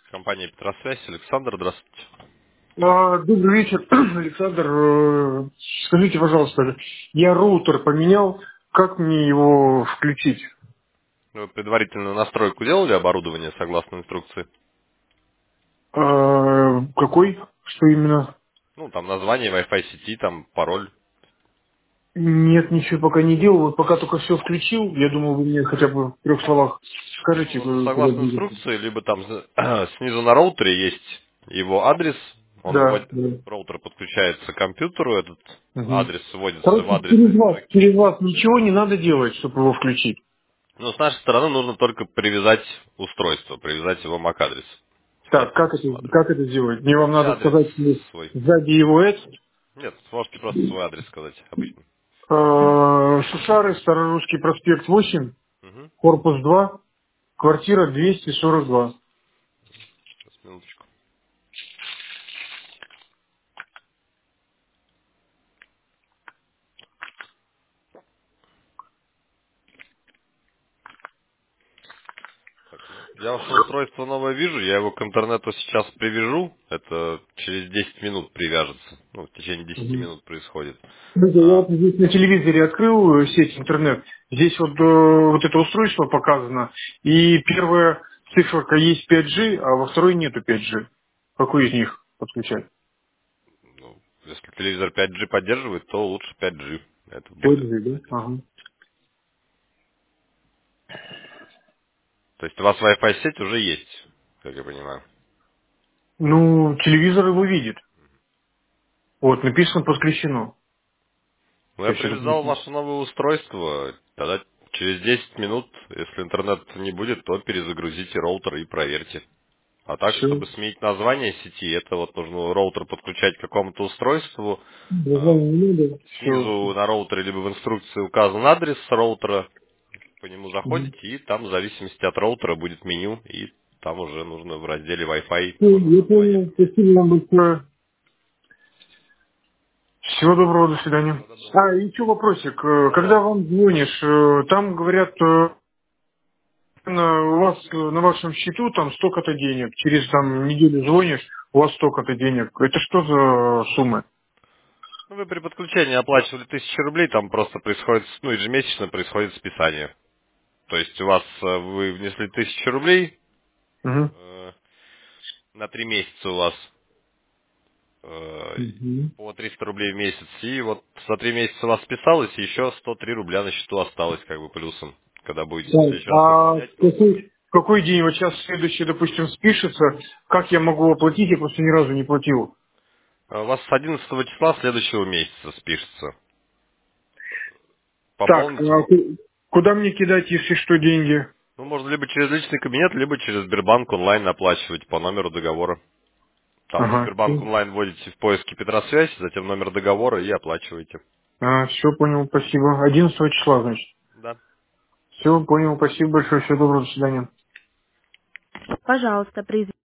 Компания Петросвязь. Александр, здравствуйте. Добрый вечер, Александр. Скажите, пожалуйста, я роутер поменял, как мне его включить? Вы предварительную настройку делали оборудование согласно инструкции? Какой? Что именно? Ну, там название Wi-Fi сети, там пароль. Нет, ничего пока не делал. Вот пока только все включил. Я думал, вы мне хотя бы в 3 словах Ну, скажете, вот куда согласно двигаться. инструкции, либо там снизу на роутере есть его адрес, он Да, вводит, да. роутер подключается к компьютеру, этот Мгм. адрес вводится в Короче, адресный строек. через вас ничего не надо делать, чтобы его включить. Ну, с нашей стороны нужно только привязать устройство, привязать его MAC-адрес. Так, Снять его с адреса. как это сделать? Мне вам Введите надо адрес сказать свой. сзади его это. Нет, можете просто свой адрес сказать, обычный. Шушары, Старорусский проспект 8, Угу. корпус 2, квартира 242. Сейчас, минуточку. Так, ну, я ваше устройство новое вижу, я его к интернету сейчас привяжу, это через 10 минут привяжется, ну, в течение 10 минут происходит. Смотрите, я А, вот здесь на телевизоре открыл сеть интернет. Здесь вот, вот это устройство показано. И первая циферка есть 5G, а во второй нету 5G. Какой из них подключать? ну, если телевизор 5G поддерживает, то лучше 5G, это более 5G, да? надежно. Ага. То есть у вас Wi-Fi сеть уже есть, как я понимаю. Ну, телевизор его видит. Вот, написано подключено. Ну, я Сейчас это привязал будет. ваше новое устройство, тогда через 10 минут, если интернет не будет, то перезагрузите роутер и проверьте. А так, Все. чтобы сменить название сети, это вот нужно роутер подключать к какому-то устройству. А, Название не надо. Все. Снизу на роутере либо в инструкции указан адрес роутера, по нему заходите, и там в зависимости от роутера будет меню, и там уже нужно в разделе Wi-Fi тоже Я название понял. поменять. Спасибо вам большое. Всего доброго, до свидания. Всего доброго. И еще вопросик. Да-да. Когда вам звонишь, там говорят, у вас на вашем счету там столько-то денег. Через там неделю звонишь, у вас столько-то денег. Это что за суммы? Ну, вы при подключении оплачивали 1000 рублей, там просто происходит, ну, ежемесячно происходит списание. То есть у вас, вы внесли 1000 рублей, Угу. э, на 3 месяца у вас Угу. по 300 рублей в месяц, и вот за 3 месяца у вас списалось, и еще 103 рубля на счету осталось как бы плюсом. Когда будете в Так, следующий раз пополнять, то в какой день вот сейчас следующий, допустим, спишется, как я могу оплатить? Я просто ни разу не платил. у вас с 11 числа следующего месяца спишется. Так, Пополните, куда мне кидать, если что, деньги? ну, можно либо через личный кабинет, либо через Сбербанк онлайн оплачивать по номеру договора. Там в Ага. Сбербанк онлайн вводите в поиске Петросвязь, затем номер договора и оплачиваете. Все понял, спасибо. 11 числа, значит. Да. Все, понял, спасибо большое, всего доброго, до свидания. Пожалуйста,